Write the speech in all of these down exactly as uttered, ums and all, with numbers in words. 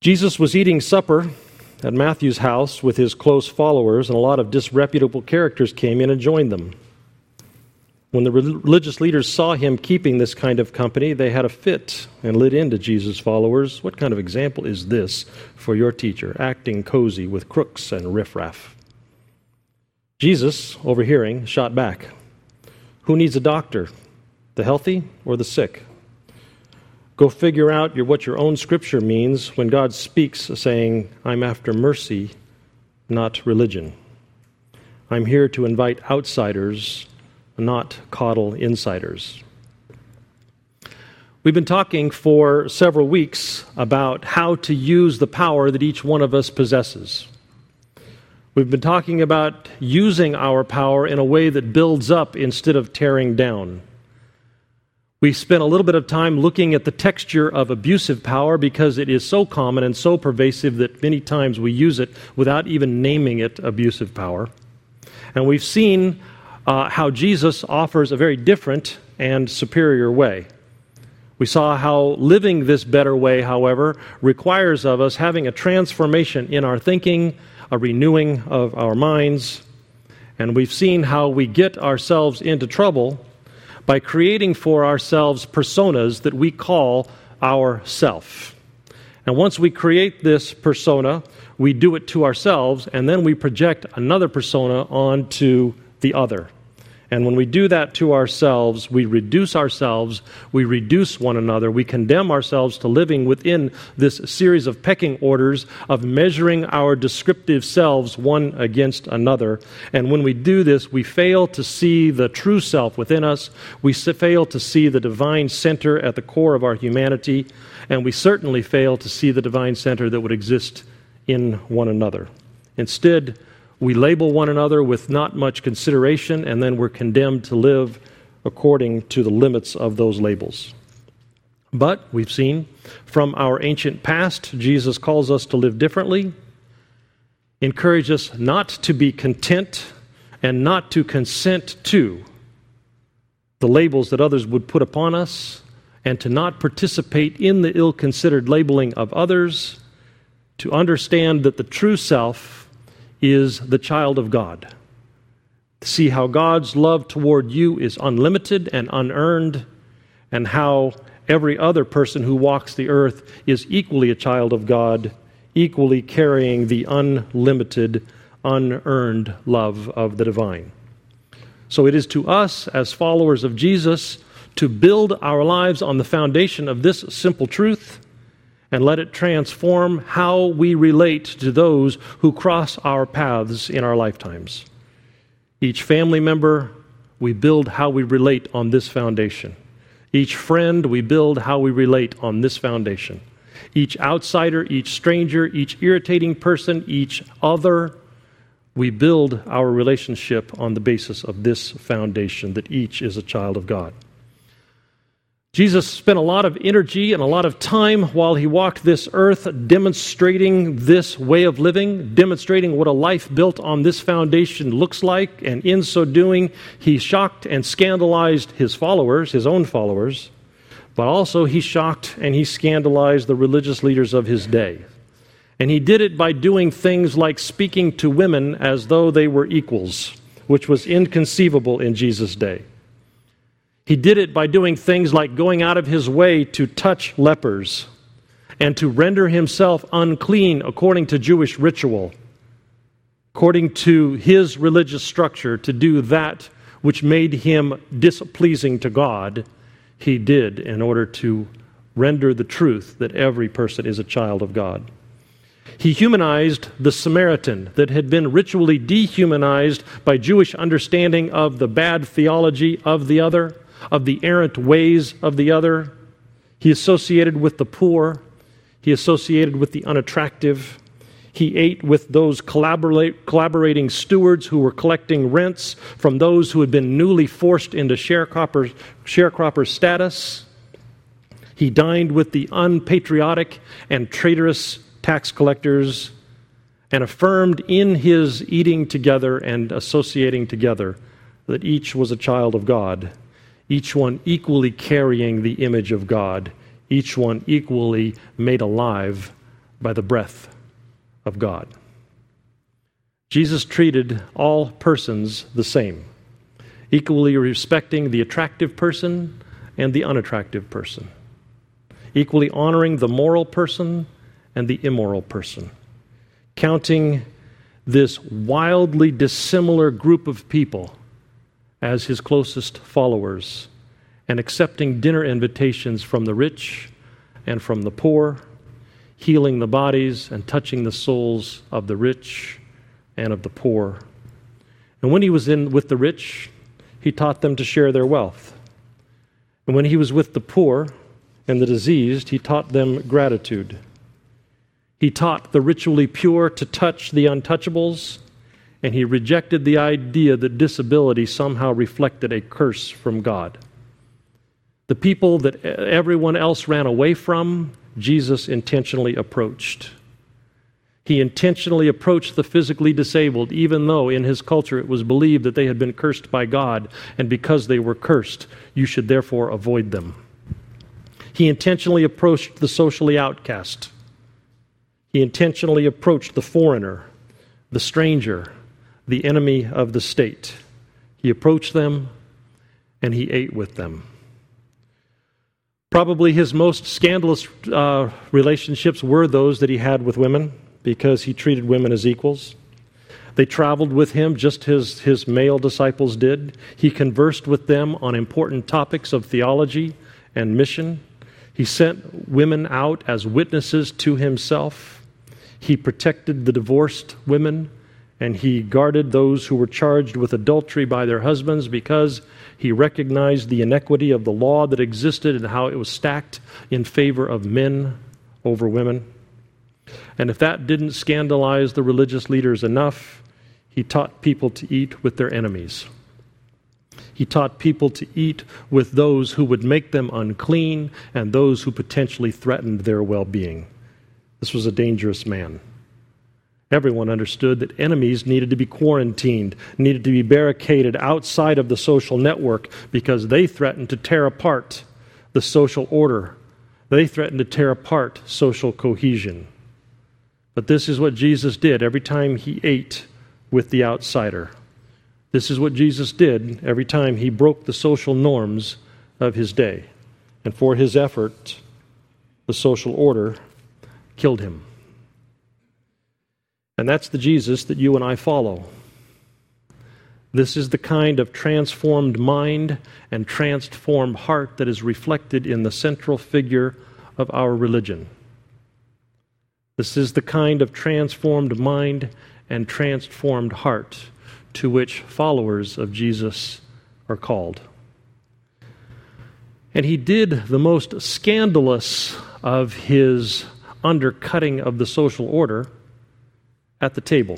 Jesus was eating supper at Matthew's house with his close followers, and a lot of disreputable characters came in and joined them. When the religious leaders saw him keeping this kind of company, they had a fit and lit into Jesus' followers. What kind of example is this for your teacher, acting cozy with crooks and riffraff? Jesus, overhearing, shot back. Who needs a doctor, the healthy or the sick? Go figure out your, what your own scripture means when God speaks saying, I'm after mercy, not religion. I'm here to invite outsiders, not coddle insiders. We've been talking for several weeks about how to use the power that each one of us possesses. We've been talking about using our power in a way that builds up instead of tearing down. We spent a little bit of time looking at the texture of abusive power because it is so common and so pervasive that many times we use it without even naming it abusive power. And we've seen uh, how Jesus offers a very different and superior way. We saw how living this better way, however, requires of us having a transformation in our thinking, a renewing of our minds, and we've seen how we get ourselves into trouble by creating for ourselves personas that we call our self. And once we create this persona, we do it to ourselves, and then we project another persona onto the other. And when we do that to ourselves, we reduce ourselves, we reduce one another, we condemn ourselves to living within this series of pecking orders of measuring our descriptive selves one against another. And when we do this, we fail to see the true self within us, we fail to see the divine center at the core of our humanity, and we certainly fail to see the divine center that would exist in one another. Instead, we label one another with not much consideration, and then we're condemned to live according to the limits of those labels. But we've seen from our ancient past, Jesus calls us to live differently, encourages us not to be content and not to consent to the labels that others would put upon us, and to not participate in the ill-considered labeling of others, to understand that the true self is the child of God. See how God's love toward you is unlimited and unearned, and how every other person who walks the earth is equally a child of God, equally carrying the unlimited, unearned love of the divine. So it is to us as followers of Jesus to build our lives on the foundation of this simple truth, and let it transform how we relate to those who cross our paths in our lifetimes. Each family member, we build how we relate on this foundation. Each friend, we build how we relate on this foundation. Each outsider, each stranger, each irritating person, each other, we build our relationship on the basis of this foundation, that each is a child of God. Jesus spent a lot of energy and a lot of time while he walked this earth demonstrating this way of living, demonstrating what a life built on this foundation looks like, and in so doing, he shocked and scandalized his followers, his own followers, but also he shocked and he scandalized the religious leaders of his day. And he did it by doing things like speaking to women as though they were equals, which was inconceivable in Jesus' day. He did it by doing things like going out of his way to touch lepers and to render himself unclean according to Jewish ritual, according to his religious structure, to do that which made him displeasing to God. He did in order to render the truth that every person is a child of God. He humanized the Samaritan that had been ritually dehumanized by Jewish understanding of the bad theology of the other, of the errant ways of the other. He associated with the poor. He associated with the unattractive. He ate with those collaborate, collaborating stewards who were collecting rents from those who had been newly forced into sharecropper, sharecropper status. He dined with the unpatriotic and traitorous tax collectors, and affirmed in his eating together and associating together that each was a child of God, each one equally carrying the image of God, each one equally made alive by the breath of God. Jesus treated all persons the same, equally respecting the attractive person and the unattractive person, equally honoring the moral person and the immoral person, counting this wildly dissimilar group of people as his closest followers, and accepting dinner invitations from the rich and from the poor, healing the bodies and touching the souls of the rich and of the poor. And when he was in with the rich, he taught them to share their wealth. And when he was with the poor and the diseased, he taught them gratitude. He taught the ritually pure to touch the untouchables, and he rejected the idea that disability somehow reflected a curse from God. The people that everyone else ran away from, Jesus intentionally approached. He intentionally approached the physically disabled, even though in his culture it was believed that they had been cursed by God, and because they were cursed, you should therefore avoid them. He intentionally approached the socially outcast. He intentionally approached the foreigner, the stranger, the enemy of the state. He approached them and he ate with them. Probably his most scandalous uh, relationships were those that he had with women, because he treated women as equals. They traveled with him just as his male disciples did. He conversed with them on important topics of theology and mission. He sent women out as witnesses to himself. He protected the divorced women, and he guarded those who were charged with adultery by their husbands, because he recognized the inequity of the law that existed and how it was stacked in favor of men over women. And if that didn't scandalize the religious leaders enough, he taught people to eat with their enemies. He taught people to eat with those who would make them unclean and those who potentially threatened their well-being. This was a dangerous man. Everyone understood that enemies needed to be quarantined, needed to be barricaded outside of the social network, because they threatened to tear apart the social order. They threatened to tear apart social cohesion. But this is what Jesus did every time he ate with the outsider. This is what Jesus did every time he broke the social norms of his day. And for his effort, the social order killed him. And that's the Jesus that you and I follow. This is the kind of transformed mind and transformed heart that is reflected in the central figure of our religion. This is the kind of transformed mind and transformed heart to which followers of Jesus are called. And he did the most scandalous of his undercutting of the social order at the table.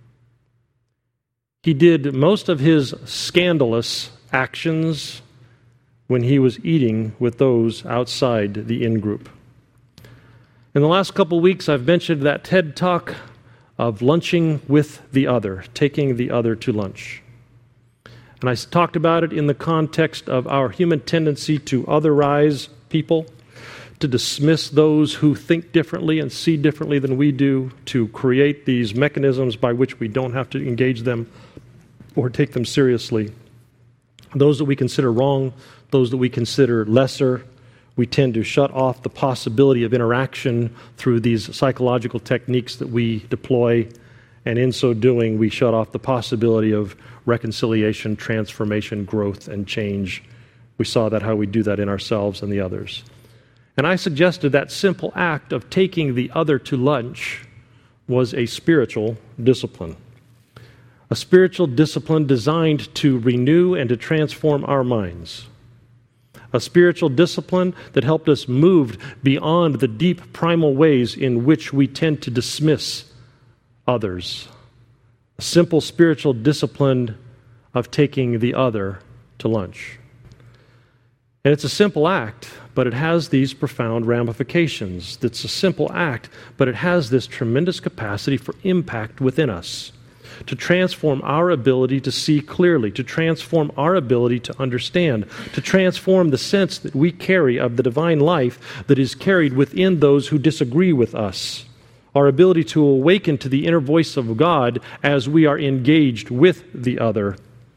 He did most of his scandalous actions when he was eating with those outside the in-group. In the last couple weeks, I've mentioned that TED Talk of lunching with the other, taking the other to lunch. And I talked about it in the context of our human tendency to otherize people, to dismiss those who think differently and see differently than we do, to create these mechanisms by which we don't have to engage them or take them seriously. Those that we consider wrong, those that we consider lesser, we tend to shut off the possibility of interaction through these psychological techniques that we deploy, and in so doing, we shut off the possibility of reconciliation, transformation, growth, and change. We saw that how we do that in ourselves and the others. And I suggested that simple act of taking the other to lunch was a spiritual discipline. A spiritual discipline designed to renew and to transform our minds. A spiritual discipline that helped us move beyond the deep primal ways in which we tend to dismiss others. A simple spiritual discipline of taking the other to lunch. And it's a simple act, but it has these profound ramifications. It's a simple act, but it has this tremendous capacity for impact within us, to transform our ability to see clearly, to transform our ability to understand, to transform the sense that we carry of the divine life that is carried within those who disagree with us. our ability to awaken to the inner voice of God as we are engaged with the other.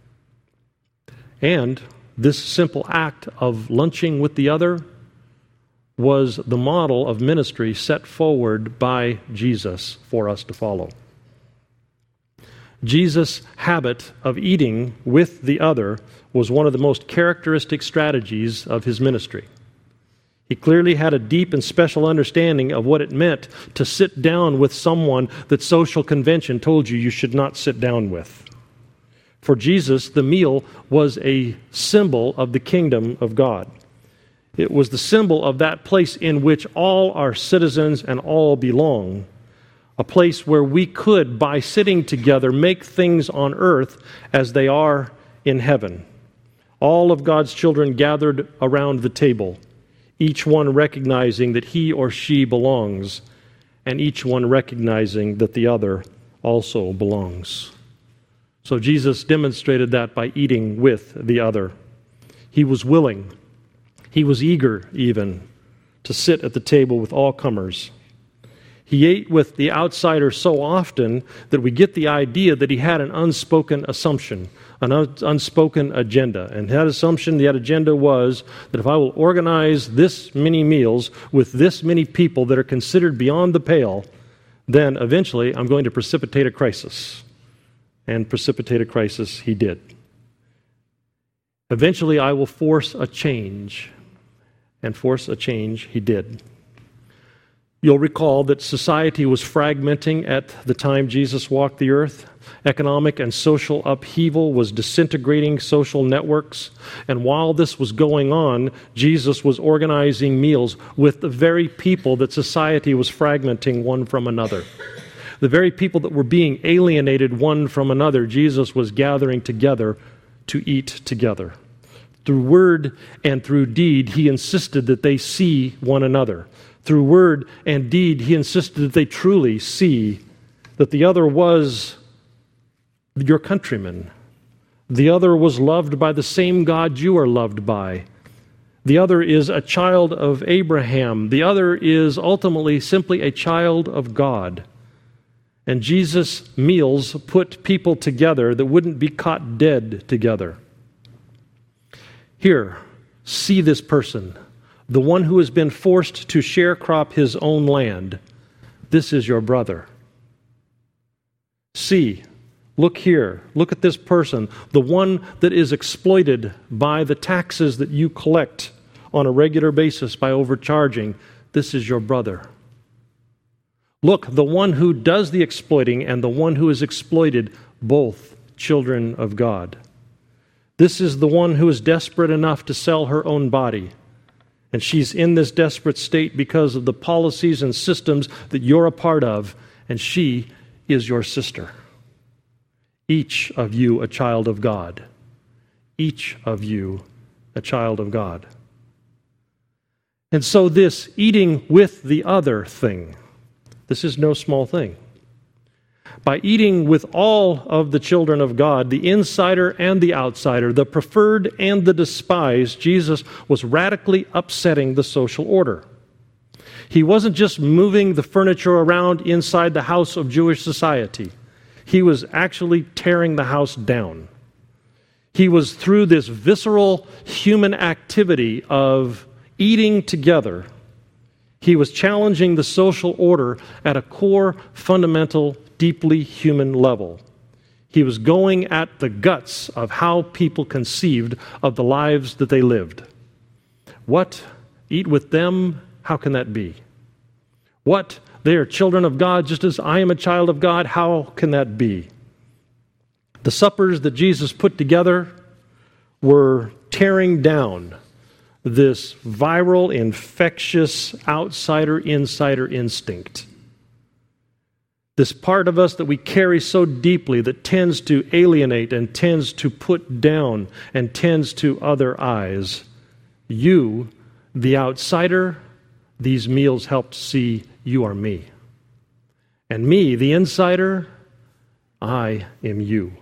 And this simple act of lunching with the other was the model of ministry set forward by Jesus for us to follow. Jesus' habit of eating with the other was one of the most characteristic strategies of his ministry. He clearly had a deep and special understanding of what it meant to sit down with someone that social convention told you you should not sit down with. For Jesus, the meal was a symbol of the kingdom of God. It was the symbol of that place in which all are citizens and all belong. A place where we could, by sitting together, make things on earth as they are in heaven. All of God's children gathered around the table, each one recognizing that he or she belongs, and each one recognizing that the other also belongs. So Jesus demonstrated that by eating with the other. He was willing, he was eager even, to sit at the table with all comers. He ate with the outsider so often that we get the idea that he had an unspoken assumption, an un- unspoken agenda. And that assumption, that agenda was that if I will organize this many meals with this many people that are considered beyond the pale, then eventually I'm going to precipitate a crisis. And precipitate a crisis he did. Eventually I will force a change. And force a change he did. You'll recall that society was fragmenting at the time Jesus walked the earth. Economic and social upheaval was disintegrating social networks. And while this was going on, Jesus was organizing meals with the very people that society was fragmenting one from another. The very people that were being alienated one from another, Jesus was gathering together to eat together. Through word and through deed, he insisted that they see one another. Through word and deed, he insisted that they truly see that the other was your countryman. The other was loved by the same God you are loved by. The other is a child of Abraham. The other is ultimately simply a child of God. And Jesus' meals put people together that wouldn't be caught dead together. Here, see this person. The one who has been forced to sharecrop his own land. This is your brother. See, look here, look at this person, the one that is exploited by the taxes that you collect on a regular basis by overcharging. This is your brother. Look, the one who does the exploiting and the one who is exploited, both children of God. This is the one who is desperate enough to sell her own body. And she's in this desperate state because of the policies and systems that you're a part of, and she is your sister. Each of you a child of God. Each of you a child of God. And so this eating with the other thing, this is no small thing. By eating with all of the children of God, the insider and the outsider, the preferred and the despised, Jesus was radically upsetting the social order. He wasn't just moving the furniture around inside the house of Jewish society. He was actually tearing the house down. He was, through this visceral human activity of eating together, he was challenging the social order at a core, fundamental, deeply human level. He was going at the guts of how people conceived of the lives that they lived. What? Eat with them? How can that be? What? They are children of God just as I am a child of God? How can that be? The suppers that Jesus put together were tearing down this viral, infectious, outsider-insider instinct. This part of us that we carry so deeply that tends to alienate and tends to put down and tends to other eyes. You, the outsider, these meals helped see you are me. And me, the insider, I am you.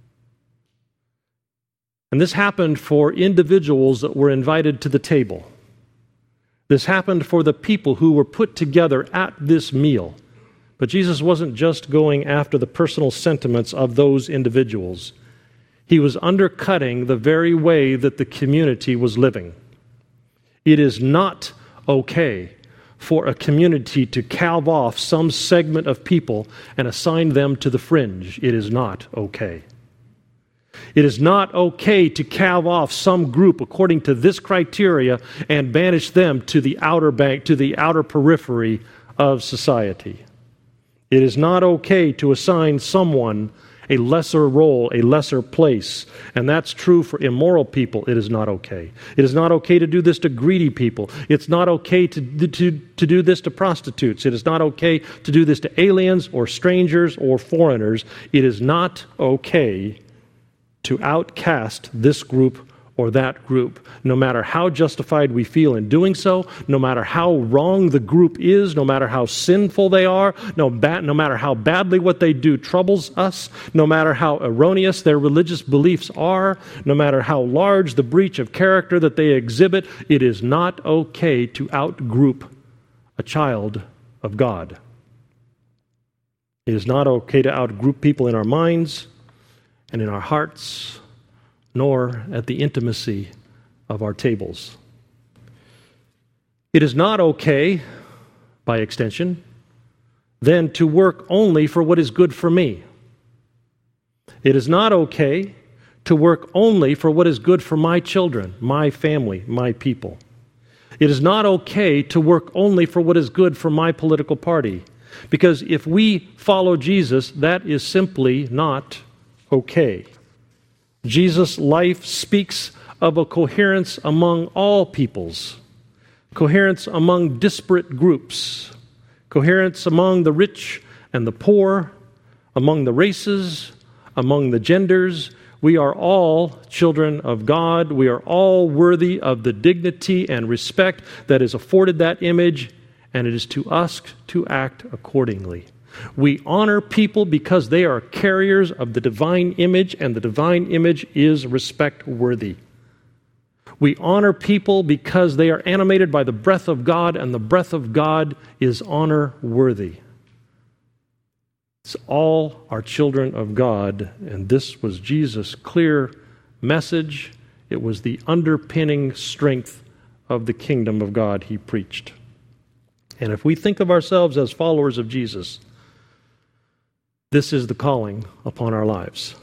And this happened for individuals that were invited to the table. This happened for the people who were put together at this meal. But Jesus wasn't just going after the personal sentiments of those individuals. He was undercutting the very way that the community was living. It is not okay for a community to calve off some segment of people and assign them to the fringe. It is not okay. It is not okay to calve off some group according to this criteria and banish them to the outer bank, to the outer periphery of society. It is not okay to assign someone a lesser role, a lesser place. And that's true for immoral people. It is not okay. It is not okay to do this to greedy people. It's not okay to, to, to do this to prostitutes. It is not okay to do this to aliens or strangers or foreigners. It is not okay to outcast this group or that group, no matter how justified we feel in doing so, no matter how wrong the group is, no matter how sinful they are, no, ba- no matter how badly what they do troubles us, no matter how erroneous their religious beliefs are, no matter how large the breach of character that they exhibit, it is not okay to outgroup a child of God. It is not okay to outgroup people in our minds and in our hearts, nor at the intimacy of our tables. It is not okay, by extension, then to work only for what is good for me. It is not okay to work only for what is good for my children, my family, my people. It is not okay to work only for what is good for my political party, because if we follow Jesus, that is simply not okay. Jesus' life speaks of a coherence among all peoples, coherence among disparate groups, coherence among the rich and the poor, among the races, among the genders. We are all children of God. We are all worthy of the dignity and respect that is afforded that image, and it is to us to act accordingly. We honor people because they are carriers of the divine image, and the divine image is respect-worthy. We honor people because they are animated by the breath of God, and the breath of God is honor-worthy. It's all are children of God, and this was Jesus' clear message. It was the underpinning strength of the kingdom of God he preached. And if we think of ourselves as followers of Jesus, this is the calling upon our lives.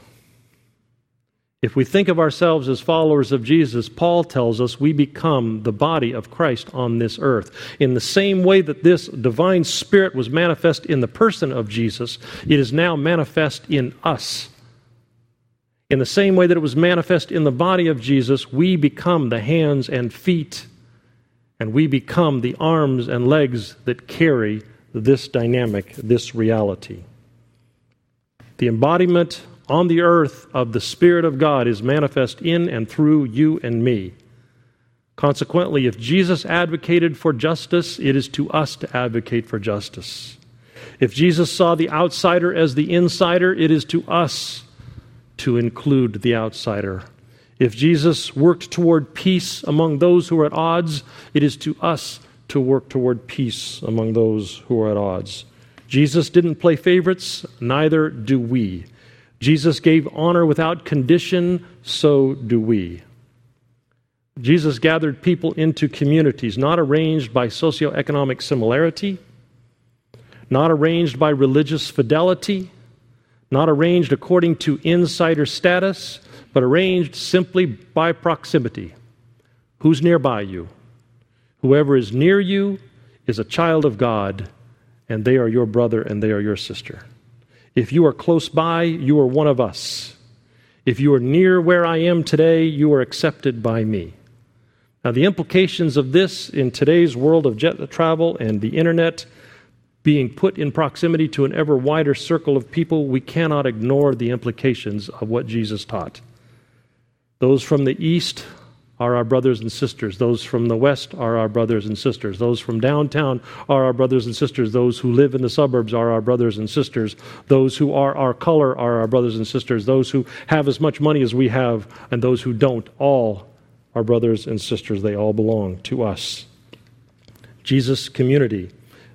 If we think of ourselves as followers of Jesus, Paul tells us we become the body of Christ on this earth. In the same way that this divine Spirit was manifest in the person of Jesus, it is now manifest in us. In the same way that it was manifest in the body of Jesus, we become the hands and feet, and we become the arms and legs that carry this dynamic, this reality. The embodiment on the earth of the Spirit of God is manifest in and through you and me. Consequently, if Jesus advocated for justice, it is to us to advocate for justice. If Jesus saw the outsider as the insider, it is to us to include the outsider. If Jesus worked toward peace among those who are at odds, it is to us to work toward peace among those who are at odds. Jesus didn't play favorites, neither do we. Jesus gave honor without condition, so do we. Jesus gathered people into communities, not arranged by socioeconomic similarity, not arranged by religious fidelity, not arranged according to insider status, but arranged simply by proximity. Who's nearby you? Whoever is near you is a child of God, and they are your brother and they are your sister. If you are close by, you are one of us. If you are near where I am today, you are accepted by me. Now, the implications of this in today's world of jet travel and the internet being put in proximity to an ever wider circle of people, we cannot ignore the implications of what Jesus taught. Those from the east are our brothers and sisters. Those from the west are our brothers and sisters. Those from downtown are our brothers and sisters. Those who live in the suburbs are our brothers and sisters. Those who are our color are our brothers and sisters. Those who have as much money as we have, and those who don't, all are brothers and sisters. They all belong to us. Jesus' community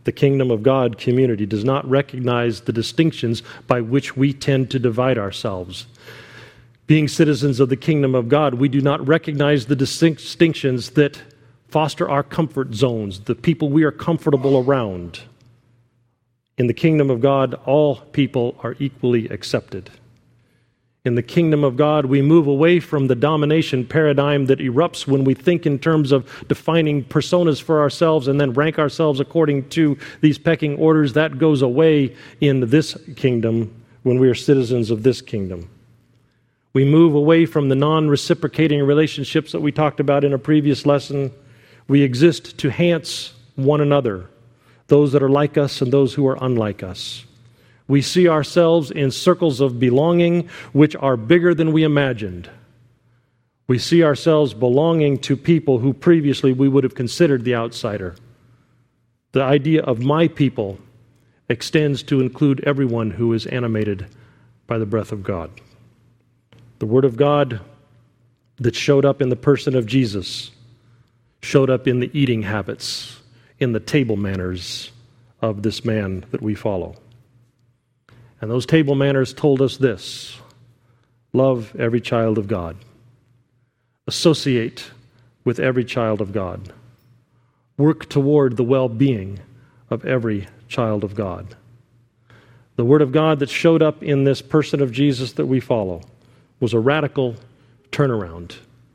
The kingdom of God community does not recognize the distinctions by which we tend to divide ourselves. Being citizens of the kingdom of God, we do not recognize the distinctions that foster our comfort zones, the people we are comfortable around. In the kingdom of God, all people are equally accepted. In the kingdom of God, we move away from the domination paradigm that erupts when we think in terms of defining personas for ourselves and then rank ourselves according to these pecking orders. That goes away in this kingdom when we are citizens of this kingdom. We move away from the non-reciprocating relationships that we talked about in a previous lesson. We exist to enhance one another, those that are like us and those who are unlike us. We see ourselves in circles of belonging which are bigger than we imagined. We see ourselves belonging to people who previously we would have considered the outsider. The idea of my people extends to include everyone who is animated by the breath of God. The Word of God that showed up in the person of Jesus showed up in the eating habits, in the table manners of this man that we follow. And those table manners told us this: love every child of God. Associate with every child of God. Work toward the well-being of every child of God. The Word of God that showed up in this person of Jesus that we follow was a radical turnaround.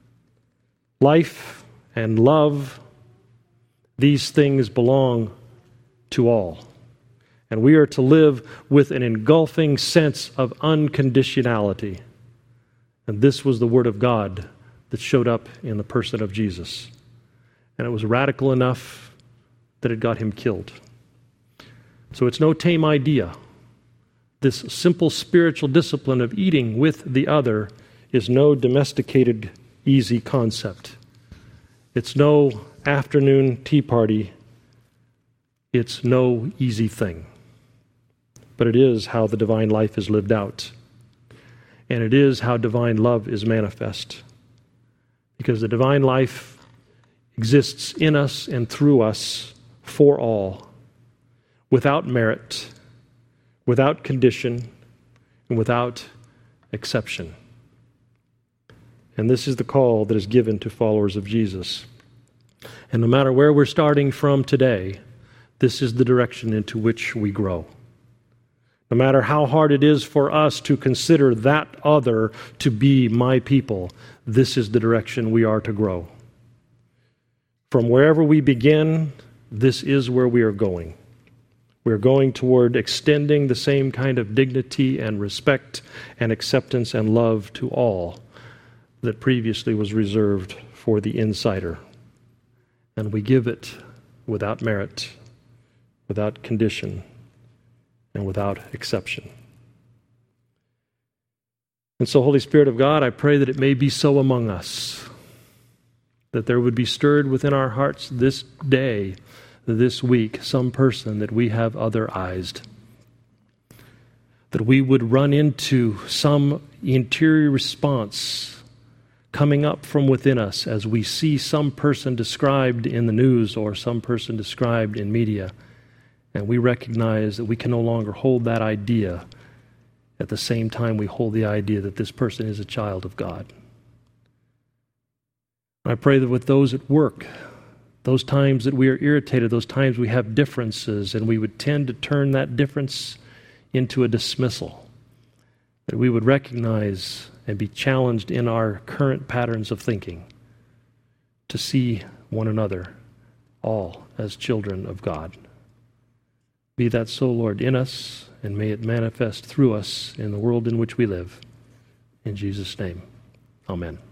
Life and love, these things belong to all. And we are to live with an engulfing sense of unconditionality. And this was the Word of God that showed up in the person of Jesus. And it was radical enough that it got him killed. So it's no tame idea. This simple spiritual discipline of eating with the other is no domesticated, easy concept. It's no afternoon tea party. It's no easy thing. But it is how the divine life is lived out. And it is how divine love is manifest. Because the divine life exists in us and through us for all, without merit, without condition, and without exception. And this is the call that is given to followers of Jesus. And no matter where we're starting from today, this is the direction into which we grow. No matter how hard it is for us to consider that other to be my people, this is the direction we are to grow. From wherever we begin, this is where we are going. We're going toward extending the same kind of dignity and respect and acceptance and love to all that previously was reserved for the insider. And we give it without merit, without condition, and without exception. And so, Holy Spirit of God, I pray that it may be so among us, that there would be stirred within our hearts this day, this week, some person that we have otherized, that we would run into some interior response coming up from within us as we see some person described in the news or some person described in media, and we recognize that we can no longer hold that idea at the same time we hold the idea that this person is a child of God. I pray that with those at work, those times that we are irritated, those times we have differences, and we would tend to turn that difference into a dismissal, that we would recognize and be challenged in our current patterns of thinking to see one another all as children of God. Be that so, Lord, in us, and may it manifest through us in the world in which we live. In Jesus' name, amen.